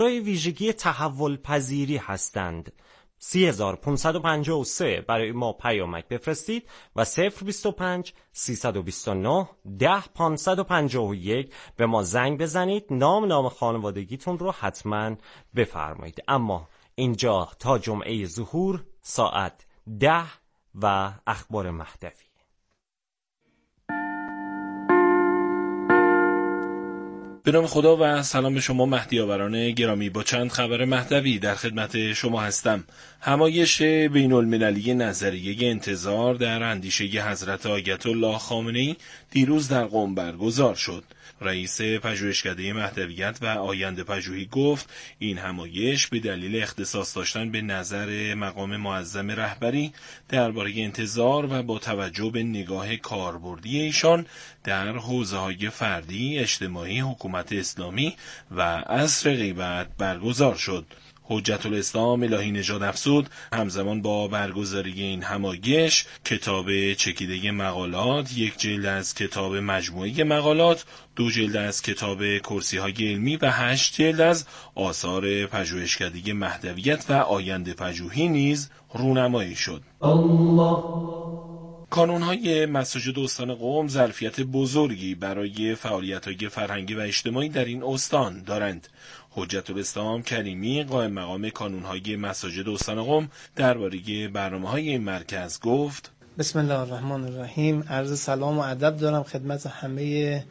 ویژگی تحول پذیری هستند. 3553 برای ما پیامک بفرستید و 025 329 10 551 به ما زنگ بزنید. نام خانوادگیتون رو حتما بفرمایید. اما اینجا تا جمعه ظهور ساعت 10 و اخبار مهدوی. به نام خدا و سلام به شما مهدی‌آوران گرامی. با چند خبر مهدوی در خدمت شما هستم. همایش بین المللی نظریه انتظار در اندیشه حضرت آیت الله خامنه‌ای دیروز در قم برگزار شد. رئیس پژوهشکده مهدویت و آینده پژوهی گفت این همایش به دلیل اختصاص داشتن به نظر مقام معظم رهبری درباره انتظار و با توجه به نگاه کاربردی ایشان در حوزه‌های فردی، اجتماعی، حکومت اسلامی و عصر غیبت برگزار شد. حجت الاسلام الهی نژاد افزود همزمان با برگزاری این همایش کتاب چکیده مقالات، یک جلد از کتاب مجموعه مقالات، 2 جلد از کتاب کرسی‌های علمی و 8 جلد از آثار پژوهشکده مهدویت و آینده پژوهی نیز رونمایی شد. کانون‌های مساجد استان قم ظرفیت بزرگی برای فعالیت‌های فرهنگی و اجتماعی در این استان دارند. حجت الاسلام کریمی قائم مقام کانون‌های مساجد استان قم درباره برنامه‌های این مرکز گفت: بسم الله الرحمن الرحیم. عرض سلام و ادب دارم خدمت همه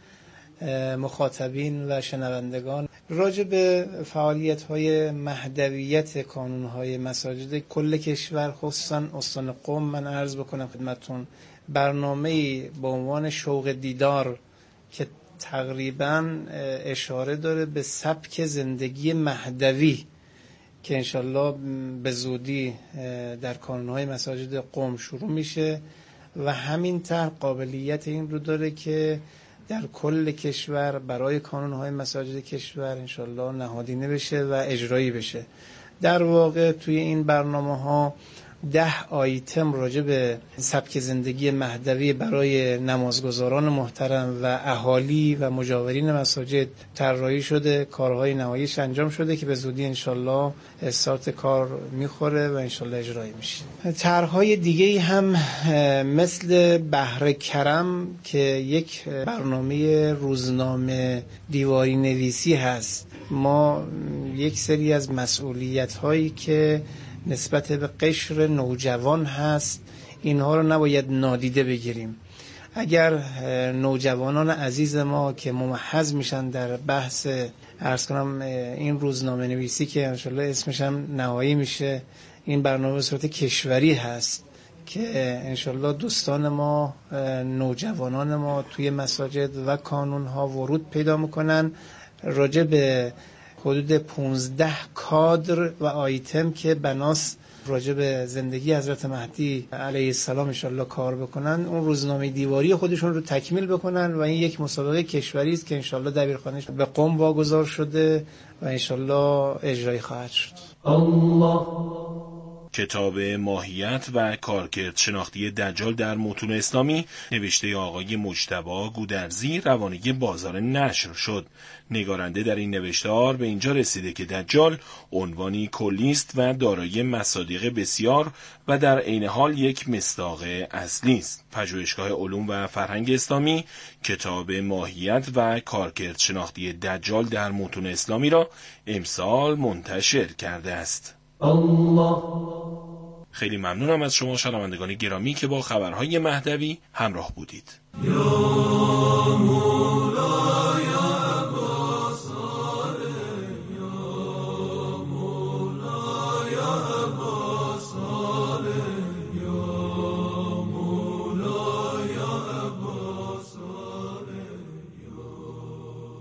مخاطبین و شنوندگان. راجع به فعالیت‌های مهدویت کانون‌های مساجد کل کشور خصوصا استان قم من عرض بکنم خدمتتون برنامه‌ای با عنوان شوق دیدار که تقریباً اشاره داره به سبک زندگی مهدوی که انشالله به زودی در کانون‌های مساجد قم شروع میشه و همین طرح قابلیت این رو داره که در کل کشور برای کانون‌های مساجد کشور انشالله نهادینه بشه و اجرایی بشه. در واقع توی این برنامه‌ها 10 آیتم راجع به سبک زندگی مهدوی برای نمازگزاران محترم و اهالی و مجاورین مساجد طراحی شده. کارهای نهاییش انجام شده که به زودی انشالله استارت کار میخوره و انشالله اجرایی میشه. طرحهای دیگه هم مثل بحر کرم که یک برنامه روزنامه دیواری نویسی هست. ما یک سری از مسئولیت هایی که نسبت به قشر نوجوان هست اینها رو نباید نادیده بگیریم. اگر نوجوانان عزیز ما که ممحض میشن در بحث عرض کنم این روزنامه نویسی که انشالله اسمش هم نهایی میشه، این برنامه به صورت کشوری هست که انشالله دوستان ما نوجوانان ما توی مساجد و کانونها ورود پیدا میکنن. راجع به حدود 15 کادر و آیتم که بناس راجع به زندگی حضرت مهدی علیه السلام انشالله کار بکنن، اون روزنامه دیواری خودشون رو تکمیل بکنن و این یک مسابقه کشوری است که انشالله دبیرخانه‌اش به قم واگذار شده و انشالله اجرایی خواهد شد. الله. کتاب ماهیت و کارکرد شناختی دجال در متون اسلامی نوشته آقای مجتبی گودرزی روانه بازار نشر شد. نگارنده در این نوشتار به اینجا رسیده که دجال عنوانی کلی است و دارای مصادیق بسیار و در عین حال یک مصداق اصلی است. پژوهشگاه علوم و فرهنگ اسلامی کتاب ماهیت و کارکرد شناختی دجال در متون اسلامی را امسال منتشر کرده است. الله. خیلی ممنونم از شما شنوندگان گرامی که با خبرهای مهدوی همراه بودید.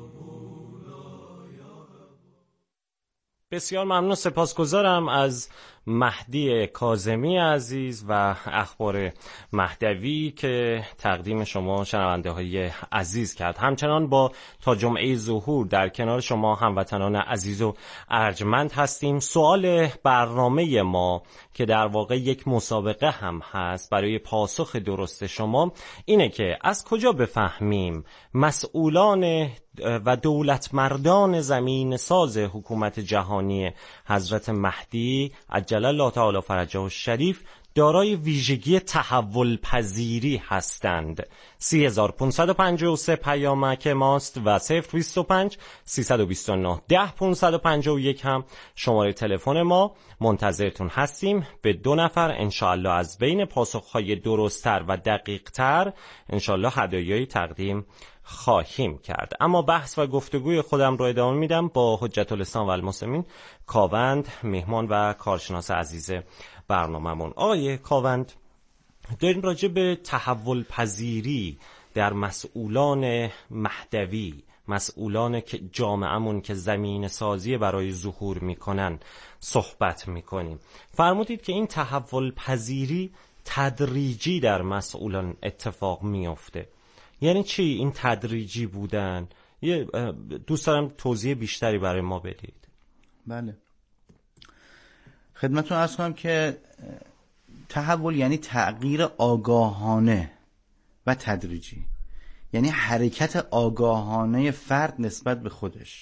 بسیار ممنون، سپاسگزارم از مهدی کاظمی عزیز و اخبار مهدوی که تقدیم شما شنونده های عزیز کرد. همچنان با تا جمعه ظهور در کنار شما هموطنان عزیز و ارجمند هستیم. سوال برنامه ما که در واقع یک مسابقه هم هست برای پاسخ درست شما اینه که از کجا بفهمیم مسئولان و دولتمردان زمین ساز حکومت جهانی حضرت مهدی عجل الله تعالی فرجه الشریف دارای ویژگی تحول پذیری هستند. 3553 پیامک ماست و 025 329 10551 هم شماره تلفن ما. منتظرتون هستیم. به 2 نفر انشاءالله از بین پاسخهای درست‌تر و دقیق‌تر انشاءالله هدایایی تقدیم خواهیم کرد. اما بحث و گفتگوی خودم رو ادامه میدم با حجت الاسلام و المسلمین کاوند، مهمان و کارشناس عزیز برنامه‌مون. آقای کاوند، داریم راجع به تحول پذیری در مسئولان مهدوی، مسئولان که جامعه‌مون که زمین سازی برای ظهور میکنن صحبت میکنیم. فرمودید که این تحول پذیری تدریجی در مسئولان اتفاق میفته. یعنی چی این تدریجی بودن؟ دوست دارم توضیح بیشتری برای ما بدید. بله، خدمتتون عرض کنم که تحول یعنی تغییر آگاهانه و تدریجی، یعنی حرکت آگاهانه فرد نسبت به خودش.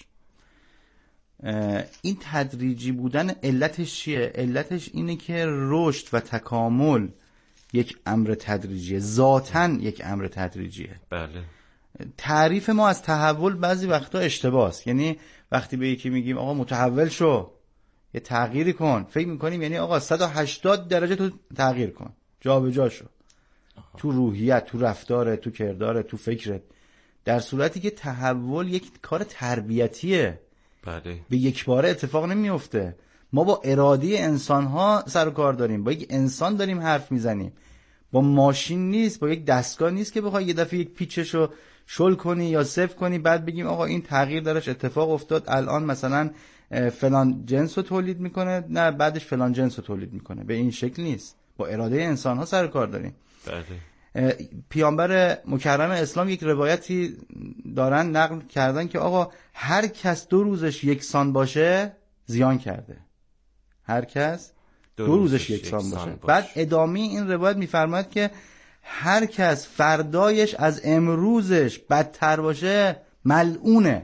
این تدریجی بودن علتش چیه؟ علتش اینه که رشد و تکامل یک امر تدریجیه، ذاتاً یک امر تدریجیه. بله. تعریف ما از تحول بعضی وقتا اشتباهه. یعنی وقتی به یکی میگیم آقا متحول شو، یه تغییری کن، فکر میکنیم یعنی آقا 180 درجه تو تغییر کن، جا به جا شو، تو روحیت، تو رفتارت، تو کردارت، تو فکرت. در صورتی که تحول یک کار تربیتیه. بله. به یک باره اتفاق نمیفته. ما با اراده انسان‌ها سر و کار داریم، با یک انسان داریم حرف میزنیم، با ماشین نیست، با یک دستگاه نیست که بخوای یه دفعه یک پیچشو شل کنی یا صفر کنی بعد بگیم آقا این تغییر درش اتفاق افتاد، الان مثلا فلان جنس رو تولید میکنه، نه بعدش فلان جنس رو تولید میکنه. به این شکل نیست. با اراده انسان‌ها سر و کار داریم. بله. پیامبر مکرم اسلام یک روایتی دارن نقل کردن که آقا هر کس 2 روزش یکسان باشه زیان کرده. هر کس 2 روزش یکسان باشه. بعد ادامه این روایت میفرماید که هر کس فردایش از امروزش بدتر باشه ملعونه.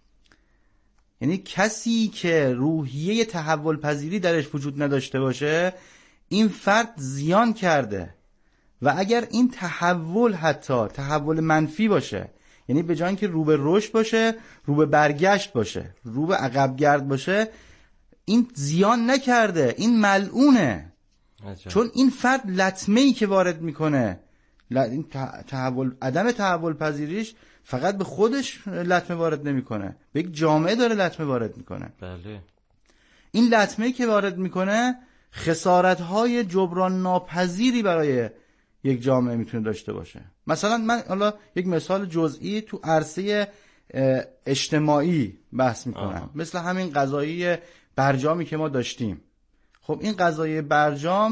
یعنی کسی که روحیه تحول پذیری درش وجود نداشته باشه این فرد زیان کرده. و اگر این تحول حتی تحول منفی باشه، یعنی به جای اینکه رو به رشد باشه رو به برگشت باشه، رو به عقب گرد باشه، این زیان نکرده، این ملعونه. چون این فرد لطمه‌ای که وارد میکنه، این تحول، عدم تحول پذیریش فقط به خودش لطمه وارد نمیکنه، به یک جامعه داره لطمه وارد میکنه. بله. این لطمه‌ای که وارد میکنه خسارت‌های جبران ناپذیری برای یک جامعه میتونه داشته باشه. مثلا من حالا یک مثال جزئی تو عرصه اجتماعی بحث میکنم. مثل همین قضایی برجامی که ما داشتیم. خب این قضایی برجام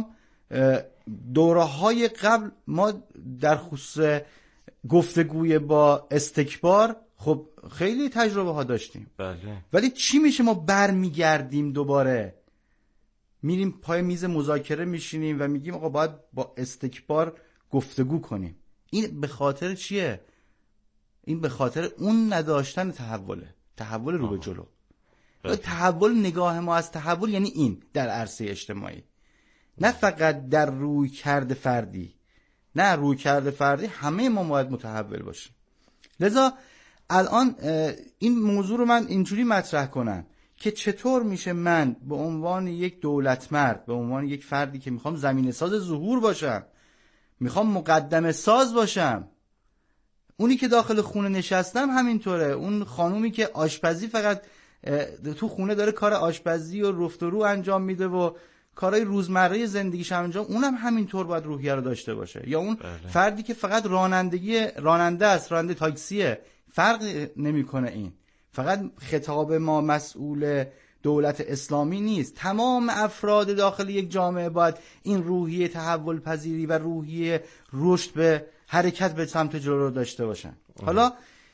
دوره‌های قبل ما در خصوص گفتگوی با استکبار خب خیلی تجربه ها داشتیم. بله. ولی چی میشه؟ ما برمیگردیم دوباره میریم پای میز مذاکره میشینیم و میگیم آقا باید با استکبار گفتگو کنیم. این به خاطر چیه؟ این به خاطر اون نداشتن تحوله، تحول رو به جلو. تحول، نگاه ما از تحول یعنی این در عرصه اجتماعی، نه فقط در روی کرده فردی. نه، روی کرده فردی همه ما باید متحول باشیم. لذا الان این موضوع رو من اینجوری مطرح کنم که چطور میشه من به عنوان یک دولتمرد، به عنوان یک فردی که میخوام زمینه ساز ظهور باشم، میخوام مقدمه ساز باشم، اونی که داخل خونه نشستم همینطوره، اون خانومی که آشپزی فقط تو خونه داره کار آشپزی و رفت و رو انجام میده و کارهای روزمره زندگیش انجام، اونم همینطور باید روحیه رو داشته باشه. یا اون فردی که فقط راننده است، راننده تاکسیه، فرق نمیکنه. این فقط خطاب ما مسئول دولت اسلامی نیست. تمام افراد داخل یک جامعه باید این روحیه تحول پذیری و روحیه رشد به حرکت به سمت جلو داشته باشن. حالا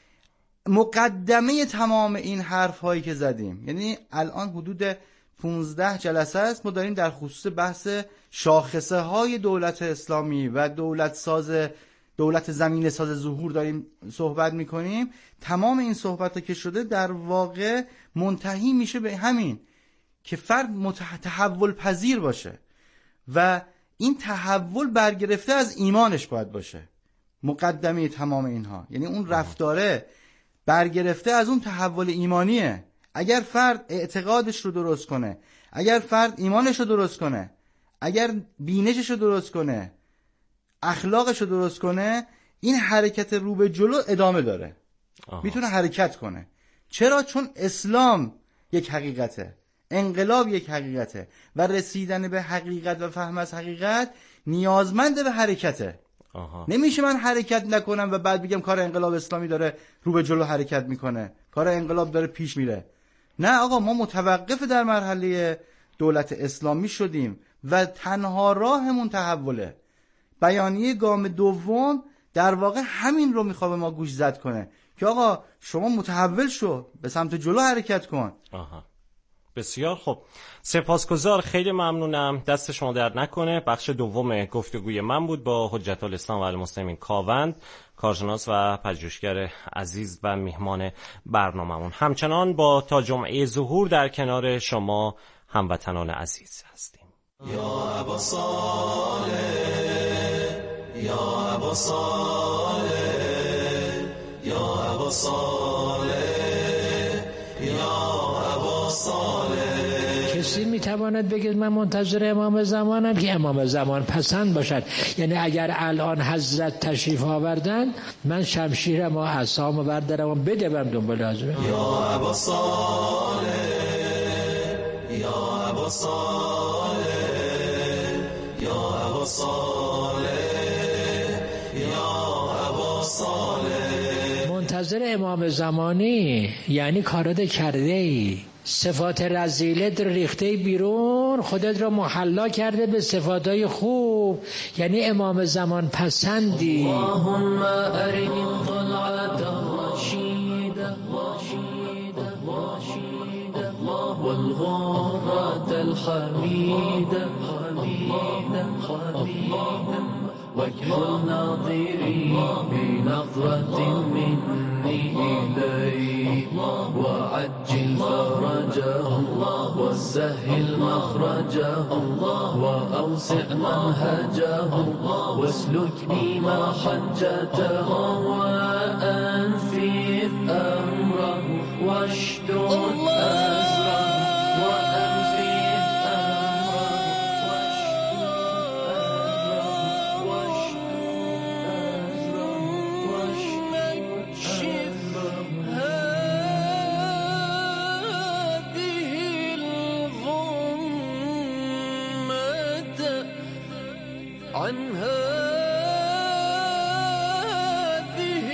مقدمه تمام این حرف هایی که زدیم، یعنی الان حدود 15 جلسه است ما داریم در خصوص بحث شاخصه های دولت اسلامی و دولت زمینه ساز ظهور داریم صحبت میکنیم. تمام این صحبت ها که شده در واقع منتهی میشه به همین که فرد تحول پذیر باشه و این تحول برگرفته از ایمانش باید باشه. مقدمه تمام اینها یعنی اون رفتاره برگرفته از اون تحول ایمانیه. اگر فرد اعتقادش رو درست کنه، اگر فرد ایمانش رو درست کنه، اگر بینشش رو درست کنه، اخلاقش رو درست کنه، این حرکت رو به جلو ادامه داره. میتونه حرکت کنه. چرا؟ چون اسلام یک حقیقته، انقلاب یک حقیقته و رسیدن به حقیقت و فهم از حقیقت نیازمند به حرکته. نمیشه من حرکت نکنم و بعد بگم کار انقلاب اسلامی داره رو به جلو حرکت میکنه، کار انقلاب داره پیش میره. نه آقا، ما متوقف در مرحله دولت اسلامی شدیم و تنها راهمون تحوله. بیانیه گام دوم در واقع همین رو میخواد ما گوش زد کنه که آقا شما متحول شو، به سمت جلو حرکت کن. بسیار خوب، سپاسگزار، خیلی ممنونم، دست شما درد نکنه. بخش دوم گفتگوی من بود با حجت الاسلام و المسلمین کاوند، کارشناس و پژوهشگر عزیز و میهمان برنامه‌مون. همچنان با تا جمعه ظهور در کنار شما هموطنان عزیز هستیم. یا ابا صالح، یا ابا صالح، یا ابا صالح، یا ابا صالح. کسی میتواند بگید من منتظر امام زمانم که امام زمان پسند باشد. یعنی اگر الان حضرت تشریف آوردن، من شمشیرم و عصامو بردارم و بدوم دنبال حضرت. یا ابا صالح، یا ابا صالح، یا ابا صالح، یا ابا صالح. منتظر امام زمانی یعنی کارات کرده ای، صفات رذیلت ریخته بیرون، خودت رو محلا کرده به صفاتهای خوب، یعنی امام زمان پسندی. اللهم ارنی طلعت الرشید الرشید الرشید والغرة الحمید الحمید الحمید واكحل ناظري بنظرة مني إليه وعجل فرجه وسهل مخرجه وأوسع منهجه واسلك بما حجته وأنفذ أمره واشدد أزره عن هذه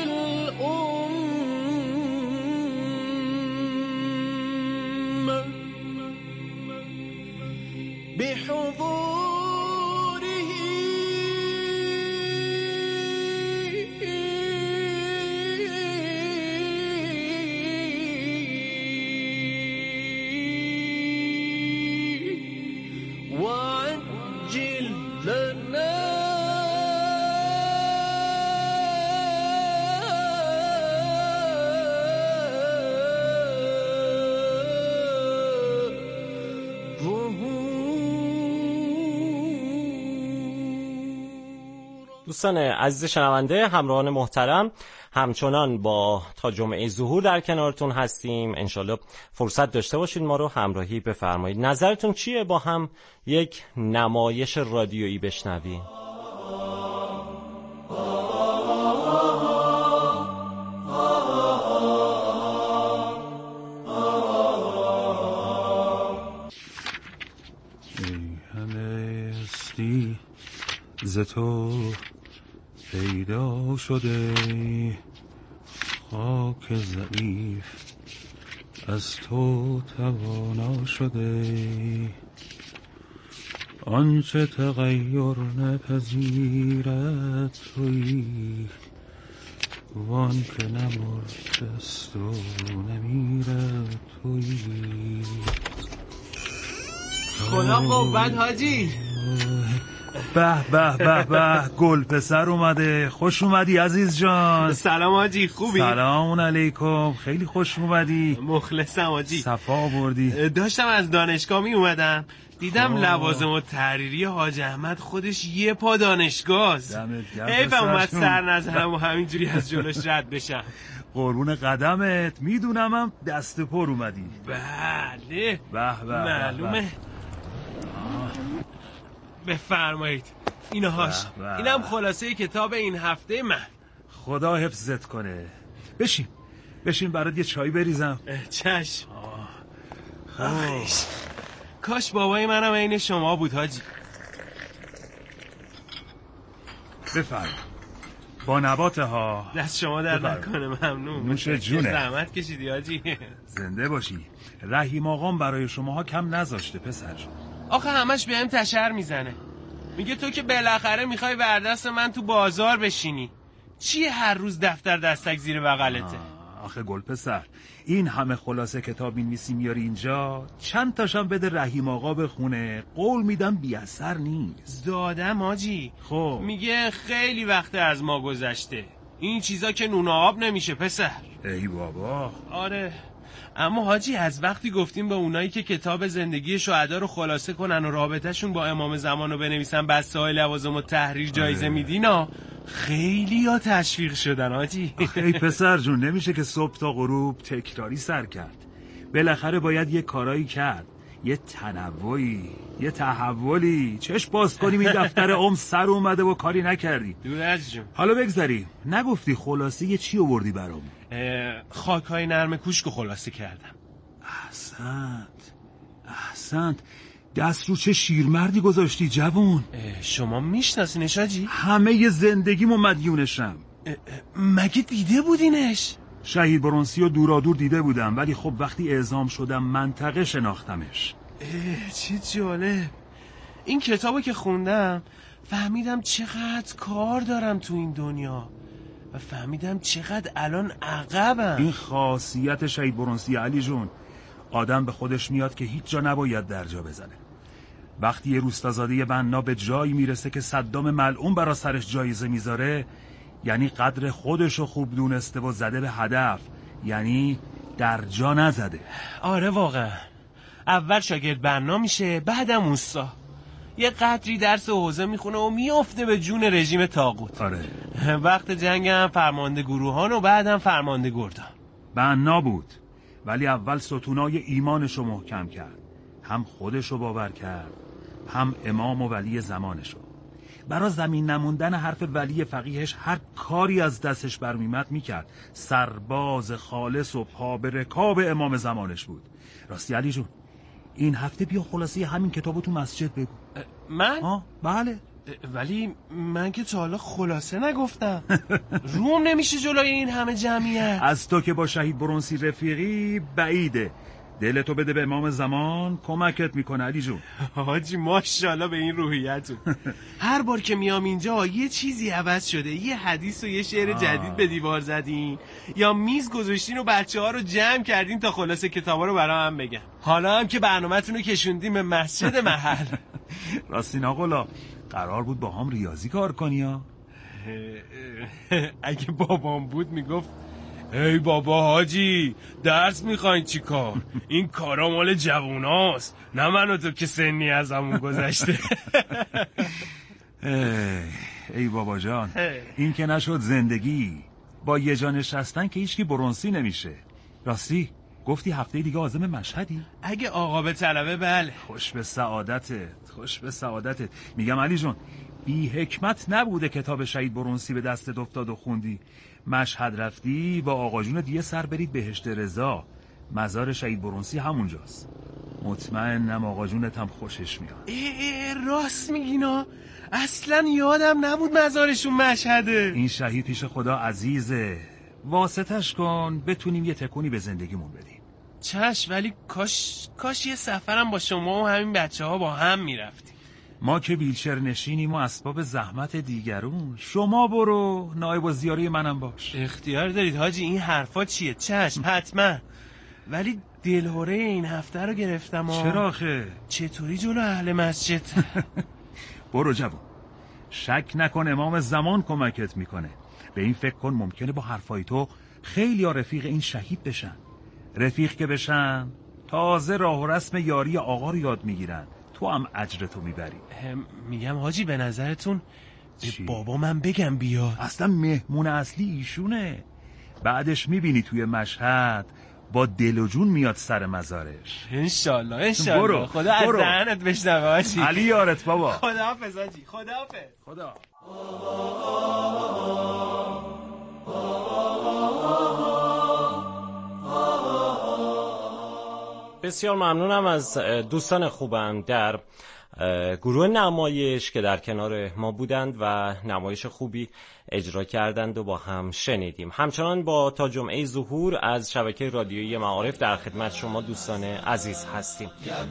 الأمة بحضوره وعجل لنا دوستان عزیز شنونده، همراهان محترم، همچنان با تا جمعه ظهور در کنارتون هستیم. انشالله فرصت داشته باشید ما رو همراهی بفرمایید. نظرتون چیه با هم یک نمایش رادیویی بشنویم؟ همه استی ز تو پیدا شده، خاک ضعیف از تو توانا شده، آنچه تغییر نپذیرد تویی، وان که نمرده است و نمیرد تویی. خدا قوت حاجی. به به به به، گل پسر اومده. خوش اومدی عزیز جان. سلام حاجی، خوبی؟ سلام علیکم، خیلی خوش اومدی. مخلصم حاجی. صفا بردی. داشتم از دانشگاه می اومدم، دیدم لوازم و تحریری حاج احمد خودش یه پا دانشگاهست. حیفم اومد سر نزنم و همینجوری از جلوش رد بشم. قربون قدمت، میدونمم دست پر اومدی. بله به به معلومه. بفرمایید اینهاش. اینم خلاصه کتاب این هفته من. خدا حفظت کنه. بشین برات یه چای بریزم. چشم. کاش بابای منم عین شما بود حاجی. بفرم با نبات ها. دست شما در نکنه. ممنون. نوش جونه. زحمت کشیدی حاجی. زنده باشی. رحیم آقام برای شماها کم نذاشته پسر جون. آخه همش بهم تشر میزنه، میگه تو که بالاخره میخوای بردست من تو بازار بشینی، چیه هر روز دفتر دستک زیر بغلته؟ آخه گل پسر، این همه خلاصه کتاب می‌نویسی میاری اینجا، چند تاشم بده رحیم آقا بخونه، قول میدم بی اثر نیست. دادم حاجی. خب میگه خیلی وقت از ما گذشته، این چیزا که نون و آب نمیشه پسر. ای بابا. آره، اما حاجی از وقتی گفتیم به اونایی که کتاب زندگی شهدا رو خلاصه کنن و رابطهشون با امام زمان رو بنویسن بسته های لوازم و تحریر جایزه میدینا، خیلی ها تشویق شدن حاجی. ای پسر جون، نمیشه که صبح تا غروب تکراری سر کرد. بالاخره باید یه کارایی کرد، یه تنوعی، یه تحولی. چشم باز کنیم این دفتر سر اومده و کاری نکردی. دورج جون. حالا بگذاریم، نگفتی خلاصه یه چی آوردی برام؟ خاک‌های نرم کوشکو خلاصه کردم. احسنت. دست رو چه شیرمردی گذاشتی جوون. شما میشناسینش حاجی؟ همه ی زندگیمو مدیونشم. مگه دیده بودینش؟ شهید برنسی و دورادور دیده بودم، ولی خب وقتی اعزام شدم منطقه شناختمش. چه جالب. این کتابو که خوندم فهمیدم چقدر کار دارم تو این دنیا و فهمیدم چقدر الان عقبم. این خاصیت شهید برنسی علی جون، آدم به خودش میاد که هیچ جا نباید در جا بزنه. وقتی یه روستازاده بنا به جایی میرسه که صدام ملعون برا سرش جایزه میذاره، یعنی قدر خودشو خوب دونسته و زده به هدف، یعنی در جا نزده. آره واقعا، اول شاگرد بنا میشه، بعدم اوستا. یه قدری درس حوزه میخونه و میافته به جون رژیم طاغوت. آره. وقت جنگ هم فرمانده گروهان و بعدم فرمانده گردان. بنا بود، ولی اول ستونای ایمانشو محکم کرد. هم خودشو باور کرد، هم امام و ولی زمانشو. برای زمین نموندن حرف ولی فقیهش هر کاری از دستش برمیمد میکرد. سرباز خالص و پا به رکاب امام زمانش بود. راستی علی جون، این هفته بیا خلاصه همین کتابو تو مسجد بگو. من؟ بله. ولی من که تا حالا خلاصه نگفتم. روم نمیشه جلوی این همه جمعیت. از تو که با شهید برنسی رفیقی بعیده. دلتو بده به امام زمان، کمکت میکنه علی جون. حاجی ماشاءالله به این روحیتون. هر بار که میام اینجا یه چیزی عوض شده، یه حدیث و یه شعر جدید به دیوار زدین یا میز گذاشتین و بچه‌ها رو جمع کردین تا خلاصه کتابا رو برام هم بگم. حالا هم که برنامه‌تون رو کشوندیم به مسجد محل. راستی ناقلا، قرار بود با هم ریاضی کار کنی ها؟ اگه بابام بود میگفت ای بابا حاجی، درس میخواین چی کار؟ این کارا مال جووناست، نه من و تو که سنی از همون گذشته. ای بابا جان، این که نشد زندگی. با یه جا نشستن که هیچکی برنسی نمیشه. راستی گفتی هفته دیگه عازم مشهدی؟ اگه آقا به طلبه بله. خوش به سعادتت. میگم علی جون، بی حکمت نبوده کتاب شهید برنسی به دست افتاد و خوندی. مشهد رفتی با آقا جون دیگه سر برید بهشت رضا، مزار شهید برنسی همونجاست. مطمئنم آقا جونت هم خوشش میاد. راست میگینا، اصلا یادم نبود مزارشون مشهده. این شهید پیش خدا عزیزه، واسطش کن بتونیم یه تکونی به زندگیمون بدیم. چشم، ولی کاش یه سفرم با شما و همین بچه‌ها با هم میرفتیم. ما که ویلچر نشینیم و اسباب زحمت دیگرون. شما برو نایب الزیاره منم باش. اختیار دارید حاجی. این حرفا چیه؟ چشم حتما، ولی دلهوره این هفته رو گرفتم. چرا آخه؟ چطوری جلو اهل مسجد؟ برو جوان، شک نکن امام زمان کمکت میکنه. به این فکر کن ممکنه با حرفای تو خیلی ها رفیق این شهید بشن. رفیق که بشن تازه راه و رسم یاری آقا رو یاد میگیرن، تو هم اجرتو میبری. میگم حاجی به نظرتون به بابا من بگم بیا؟ اصلا مهمون اصلی ایشونه. بعدش میبینی توی مشهد با دل و جون میاد سر مزارش. انشالله برو. خدا از دهنت بشنوه حاجی. علی یارت بابا. خداحافظ حاجی. خداحافظ. خدا. بسیار ممنونم از دوستان خوبم در گروه نمایش که در کنار ما بودند و نمایش خوبی اجرا کردند و با هم شنیدیم. همچنان با تا جمعه ظهور از شبکه رادیویی معارف در خدمت شما دوستان عزیز هستیم.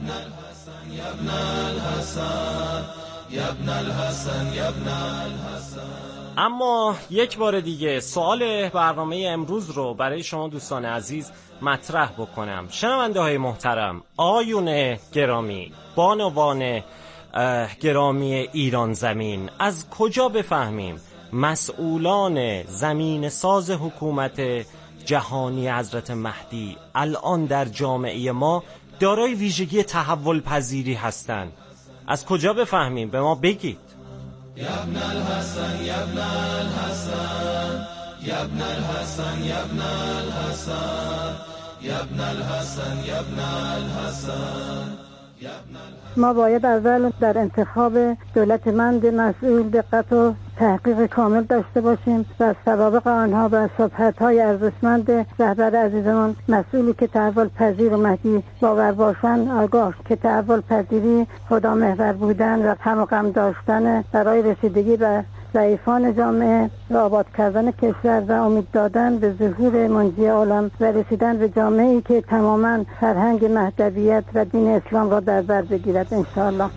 اما یک بار دیگه سوال برنامه امروز رو برای شما دوستان عزیز مطرح بکنم. شنونده های محترم، آیون گرامی، بانوان گرامی ایران زمین، از کجا بفهمیم مسئولان زمین ساز حکومت جهانی حضرت مهدی الان در جامعه ما دارای ویژگی تحول پذیری هستند؟ از کجا بفهمیم؟ به ما بگید. یبن الحسن یبن الحسن یبن الحسن یبن الحسن یبن الحسن یبن الحسن. ما باید اول در انتخاب دولتمند مسئول دقت و تحقیق کامل داشته باشیم و از سوابق آنها و صحبت‌های ارزشمند رهبر عزیزمان مسئولی که تحول پذیر و مهدی باور باشند آگاه که تحول پذیری خدا محور بودن و هم و غم داشتن برای رسیدگی به ضعیفان جامعه و آباد کردن کشور و امید دادن به ظهور منجی عالم و رسیدن به جامعه‌ای که تماما فرهنگ مهدویت و دین اسلام را در بر بگیرد انشاءالله.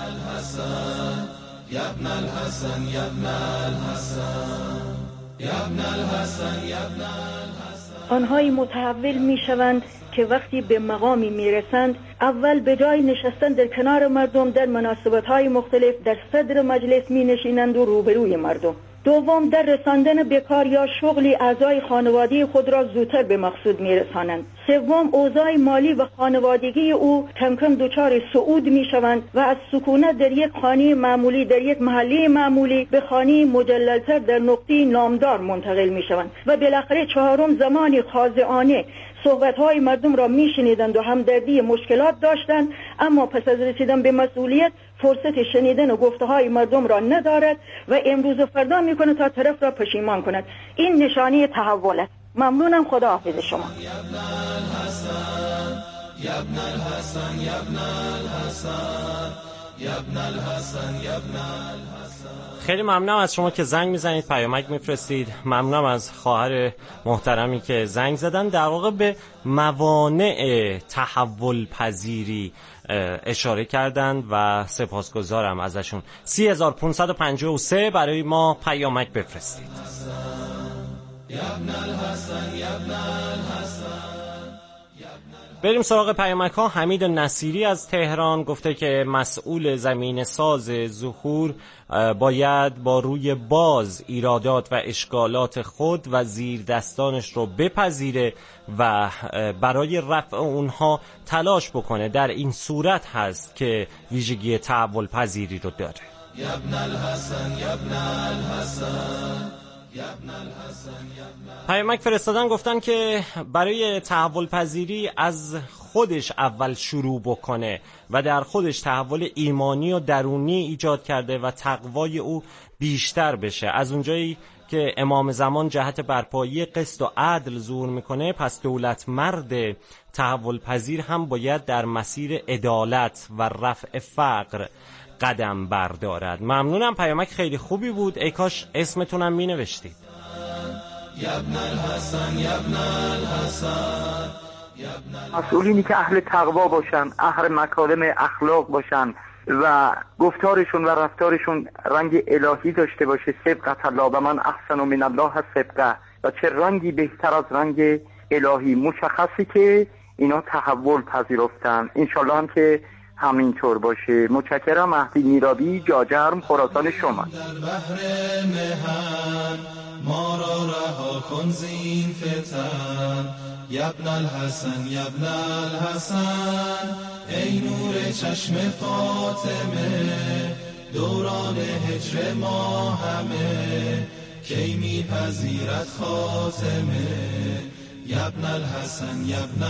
آنهایی متحول میشوند که وقتی به مقامی میرسند اول به جای نشستن در کنار مردم در مناسبت‌های مختلف در صدر مجلس می‌نشینند و روبروی مردم. دوم در رساندن به کار یا شغلی اعضای خانواده خود را زودتر به مقصود میرسانند. سوم اوضاع مالی و خانوادگی او کم کم دچار صعود میشوند و از سکونت در یک خانه معمولی در یک محله معمولی به خانه مجللتر در نقطه نامدار منتقل میشوند و بالاخره چهارم زمانی خاضعانه صحبت‌های مردم را میشنیدند و همدردی مشکلات داشتند، اما پس از رسیدن به مسئولیت فرصت شنیدن و گفته‌های مردم را ندارد و امروز و فردا میکنه تا طرف را پشیمان کند. این نشانه تحول است. ممنونم. خداحافظ شما. خیلی ممنونم از شما که زنگ میزنید، پیامک میفرستید. ممنونم از خواهر محترمی که زنگ زدن، در واقع به موانع تحول پذیری اشاره کردند و سپاسگزارم ازشون. 3553 برای ما پیامک بفرستید. بریم سراغ پیامک ها. حمید نصیری از تهران گفته که مسئول زمین ساز ظهور باید با روی باز ایرادات و اشکالات خود و زیر دستانش رو بپذیره و برای رفع اونها تلاش بکنه. در این صورت هست که ویژگی تحول پذیری رو داره. یبن الحسن یبن الحسن. پیامک فرستادن، گفتن که برای تحول پذیری از خودش اول شروع بکنه و در خودش تحول ایمانی و درونی ایجاد کرده و تقوای او بیشتر بشه. از اونجایی که امام زمان جهت برپایی قسط و عدل ظهور میکنه، پس دولت مرد تحول پذیر هم باید در مسیر عدالت و رفع فقر قدم بردارد. ممنونم، پیامک خیلی خوبی بود. ای کاش اسمتونم می نوشتید. یبن الحسن یبن الحسن مسئولینی که اهل تقوا باشن، اهل مکارم اخلاق باشن و گفتارشون و رفتارشون رنگ الهی داشته باشه. صبغت الله و من احسن من الله صبغه، و چه رنگی بهتر از رنگ الهی. مشخصی که اینا تحول پذیرفتن، انشالله هم که همینطور باشه. متشکرم. مهدی میرابی، جاجرم، خراسان شما. در بحر مهن ما را رها کن زین فتن، یبن الحسن یبن الحسن، ای نور چشم فاطمه، دوران هجر ما همه کی میپذیرد خاتمه. یبن الحسن یبن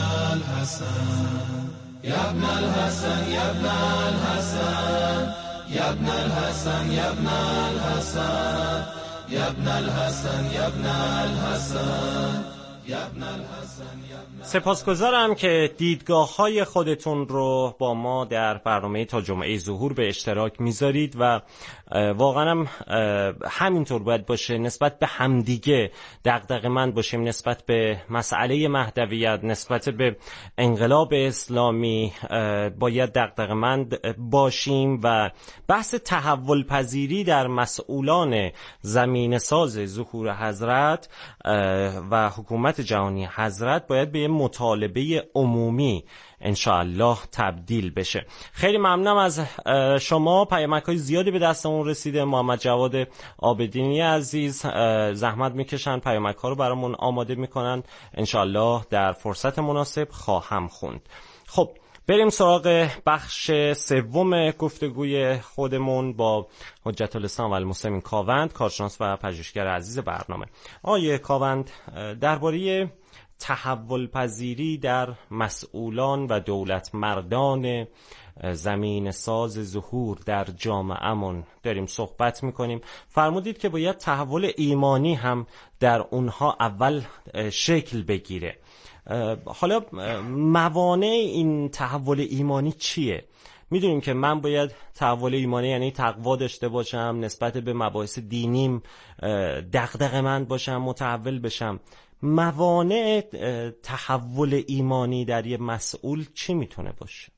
الحسن، یبن الحسن یبن الحسن، یبن الحسن یبن الحسن، یبن الحسن یبن الحسن، یبن الحسن. سپاسگزارم که دیدگاه‌های خودتون رو با ما در برنامه تا جمعه ظهور به اشتراک میذارید و واقعا هم همینطور باید باشه. نسبت به همدیگه دغدغه‌مند باشیم، نسبت به مسئله مهدویت، نسبت به انقلاب اسلامی باید دغدغه‌مند باشیم و بحث تحول پذیری در مسئولان زمینه ساز ظهور حضرت و حکومت جهانی حضرت باید به مطالبه عمومی انشاءالله تبدیل بشه. خیلی ممنونم از شما. پیامک‌های زیادی به دستمون رسیده. محمد جواد عابدینی عزیز زحمت میکشن، پیامک‌ها رو برامون آماده میکنن. انشاءالله در فرصت مناسب خواهم خوند. خب بریم سراغ بخش سوم گفتگوی خودمون با حجت الاسلام و المسلمین کاوند، کارشناس و پژوهشگر عزیز برنامه. آقای کاوند، درباره تحول پذیری در مسئولان و دولت مردان زمین ساز ظهور در جامعه‌مون داریم صحبت میکنیم. فرمودید که باید تحول ایمانی هم در اونها اول شکل بگیره. حالا موانع این تحول ایمانی چیه؟ میدونیم که من باید تحول ایمانی یعنی تقوا داشته باشم، نسبت به مباحث دینیم دغدغه‌مند باشم، متحول بشم. موانع تحول ایمانی در یه مسئول چی میتونه باشه؟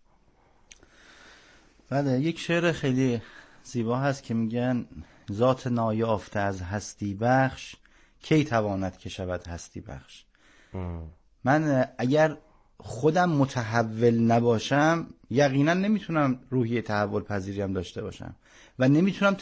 بله، یک شعر خیلی زیبا هست که میگن ذات نایافته از هستی بخش کی تواند که شود هستی بخش. من اگر خودم متحول نباشم یقینا نمیتونم روحیه تحول پذیری هم داشته باشم و نمیتونم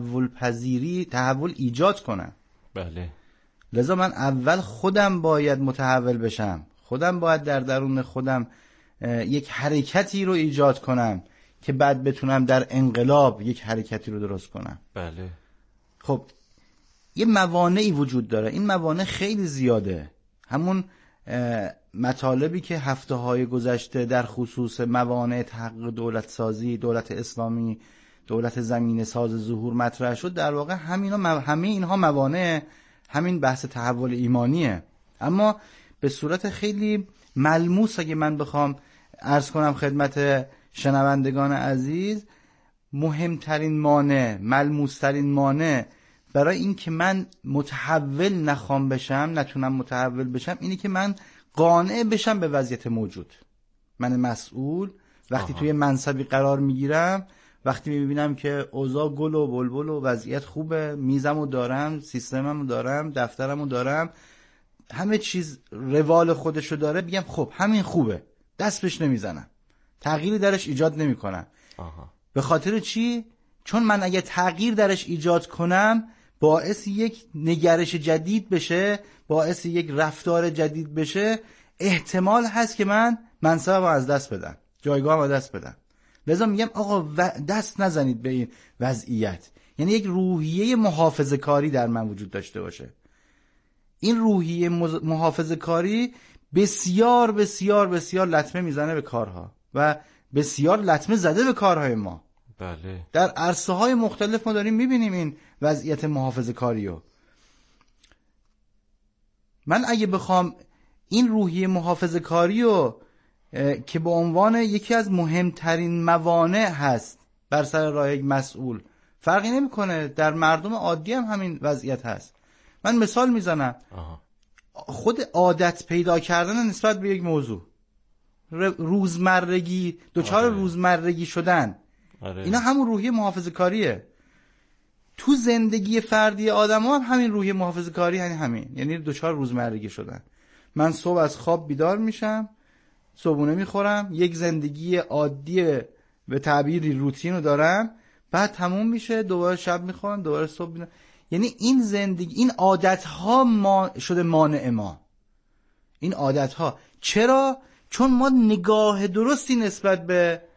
تحول ایجاد کنم. بله. لذا من اول خودم باید متحول بشم، خودم باید در درون خودم یک حرکتی رو ایجاد کنم که بعد بتونم در انقلاب یک حرکتی رو درست کنم. بله. خب یه موانعی وجود داره، این موانع خیلی زیاده. همون مطالبی که هفته‌های گذشته در خصوص موانع تحقق دولت سازی، دولت اسلامی، دولت زمینه ساز ظهور مطرح شد، در واقع همه اینها موانع همین بحث تحول ایمانیه. اما به صورت خیلی ملموس اگه من بخوام عرض کنم خدمت شنوندگان عزیز، مهمترین مانع، ملموسترین مانع برای این که من متحول نخوام بشم، نتونم متحول بشم، اینی که من قانع بشم به وضعیت موجود. من مسئول وقتی توی منصبی قرار میگیرم، وقتی میبینم که اوضاع گل و بلبل و وضعیت خوبه، میزمو دارم، سیستممو دارم، دفترمو دارم، همه چیز روال خودشو داره، بگم خب همین خوبه، دست بهش نمیزنم، تغییری درش ایجاد نمیکنم. به خاطر چی؟ چون من اگه تغییر درش ایجاد کنم باعث یک نگرش جدید بشه، باعث یک رفتار جدید بشه، احتمال هست که من منصبم از دست بدم، جایگاهم از دست بدم. لذا میگم آقا دست نزنید به این وضعیت. یعنی یک روحیه محافظه‌کاری در من وجود داشته باشه. این روحیه محافظه‌کاری بسیار بسیار بسیار لطمه میزنه به کارها و بسیار لطمه زده به کارهای ما. بله. در عرصه‌های مختلف ما داریم میبینیم این وضعیت محافظه‌کاری رو. من اگه بخوام این روحیه محافظه‌کاری رو که به عنوان یکی از مهمترین موانع هست بر سر راه یک مسئول، فرقی نمیکنه در مردم عادی هم همین وضعیت هست. من مثال میزنم. خود عادت پیدا کردن نسبت به یک موضوع، روزمرگی دوچار روزمرگی شدن. اینا همون روحیه محافظه‌کاریه. تو زندگی فردی آدم‌ها هم همین روحیه محافظه‌کاری همین، یعنی دوچار روزمرگی شدن. من صبح از خواب بیدار میشم، صبحونه میخورم، یک زندگی عادی به تعبیری روتین رو دارم، بعد تموم میشه، دوباره شب میخورم، دوباره صبح بیدار. یعنی این زندگی، این عادت‌ها ما شده مانع ما. این عادت‌ها چرا؟ چون ما نگاه درستی نسبت به